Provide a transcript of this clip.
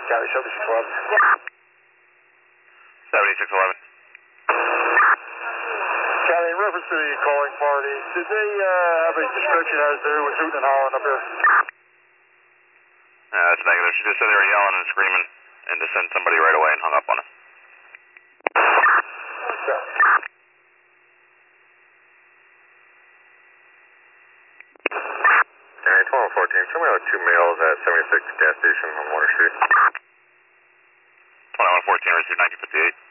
County 7611. 7611. County, in reference to the calling party, did they have a description as to who was hooting and hollering up here? That's negative. She just said they were yelling and screaming and to send somebody right away and hung up on us. Okay. County 1214, show me out 2 males at 76 gas station on Water Street. 2114, received 1958.